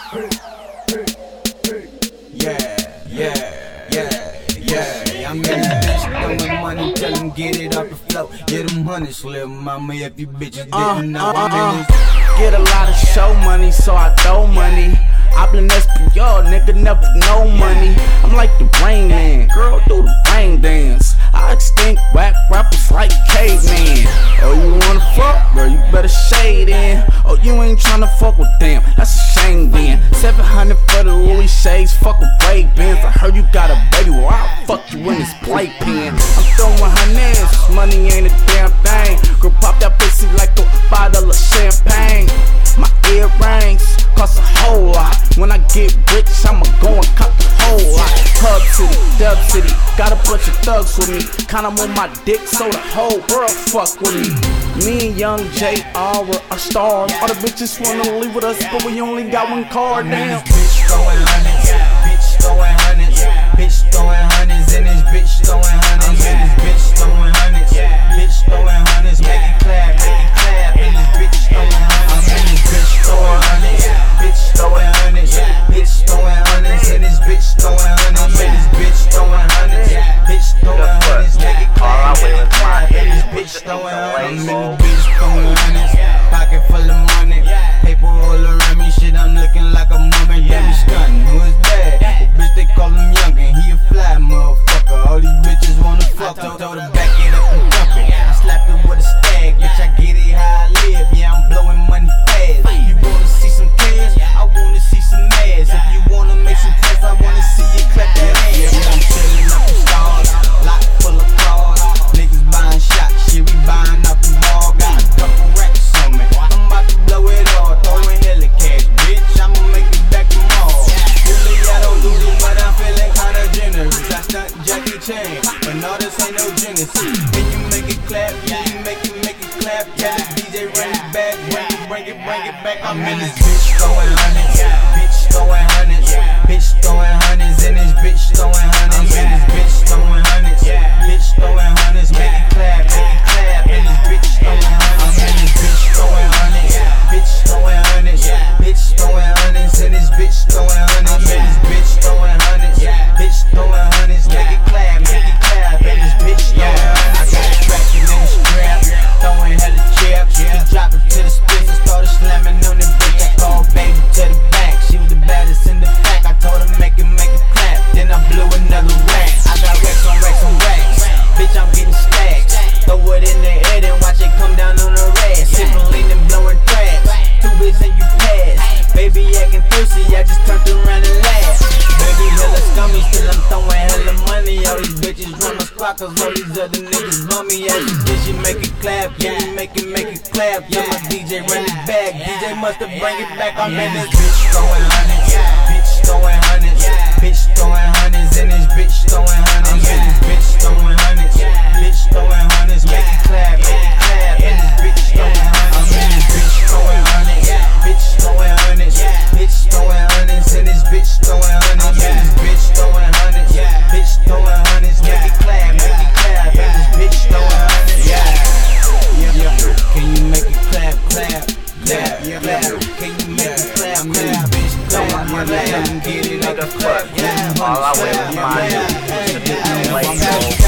I'm in this bitch throwing money, tell them get it off the floor. Get them hundreds, little mama, if you bitches didn't know. Get a lot of show money, so I throw money. I been Espanol, nigga, never no money. I'm like the Rain Man, girl, do the rain dance. I extinct whack rappers like caveman. Oh, you wanna fuck? Girl, you better shade in. Oh, you ain't tryna fuck with them, that's a shame then. 700 for the Louis shades, fuck with Ray-Bans. I heard you got a baby, well I'll fuck you in this playpen. I'm throwing hundreds, money ain't a damn thing. Girl, pop that pussy like a bottle of champagne. My earrings cost a whole lot. When I get rich, I'ma go and cop the whole lot. Hub City, Dub City, got a bunch of thugs with me. Count 'em on my dick, so the whole world fuck with me. Me and Young J.R. are stars. All the bitches wanna leave with us, but we only got one car. Damn. Bitch throwing hundreds, bitch throwing hundreds, bitch throwing hundreds, and this bitch throwing hundreds, and this bitch throwing hundreds, bitch throwing hundreds, make it clap, and this bitch throwing hundreds, and this bitch throwing hundreds, bitch throwing hundreds, bitch throwing hundreds, and this bitch throwing hundreds, and this bitch throwing hundreds, bitch throwing hundreds, make it clap, and this bitch throwing hundreds, I'm in the bitch throwing hundreds, pocket full of money, paper all around me, shit, I'm looking like a mummy, damn me stuntin', who is that? The bitch they call him Youngin', he a fly motherfucker, all these bitches wanna fuck, told her to back it up and dump it, I slap it with a stag, bitch, I get it how I live, yeah, I'm blowing money fast, you wanna see some cash, I wanna see some ass, if you wanna make some cash, I wanna see you clap that ass, yeah, I'm chillin' up in stars, lot full of cars, niggas buying shots, shit, we buying up the ball, got a couple racks on me, I'm about to blow it all, throwing hella cash, bitch, I'ma make it back tomorrow, really I don't lose it, but I'm feeling kinda generous, I stunt Jackie Chan, but no, this ain't no Genesis, can you make it clap, yeah, you make it clap, yeah, the DJ run it back, bring it back, I'm in this bitch throwing hundreds, bitch throwing hundreds, bitch throwing hundreds, and this bitch throwing hundreds, and this bitch throwing hundreds, bitch throwing hundreds, make it clap, and this bitch throwing hundreds, I'm in this bitch throwing hundreds, bitch throwing hundreds, bitch throwing hundreds, and this bitch throwing hundreds, I'm in this bitch throwing hundreds, bitch throwing hundreds, make it clap, and this bitch throwing hundreds, I got it cracking in the strap, throwing hella chips, drop it to the sticks, I started slamming on the bitch, I called baby to the back, she was the baddest in the pack, I told her make it clap, then I blew another rack, I got racks on racks on racks, bitch I'm getting stacks, throw it in the air and watch it come down on the rack, sippin' lean and blowing traps, 2 bits and you pass, baby acting thirsty, I just turned around and laughed, baby hella scummy, still I'm throwing hella money, all these bitches run my spot, cause all these other niggas bummy, as you did you make it clap, yeah you make it clap, yeah my DJ run it back, DJ musta bring it back, I'm in this bitch throwing hundreds, bitch throwing hundreds, bitch throwing hundreds, and this bitch throwing hundreds, and this bitch throwing hundreds, bitch throwing hundreds, make it clap, and this bitch throwing hundreds, I'm in this bitch throwing hundreds, bitch throwing hundreds, bitch throwing hundreds, and this bitch throwing hundreds, and this bitch throwing hundreds, bitch throwing hundreds, make it clap, and this bitch throwing hundreds, can you make it clap, can you make it clap, bitch throwing hundreds, get it up, clap, All I wear is my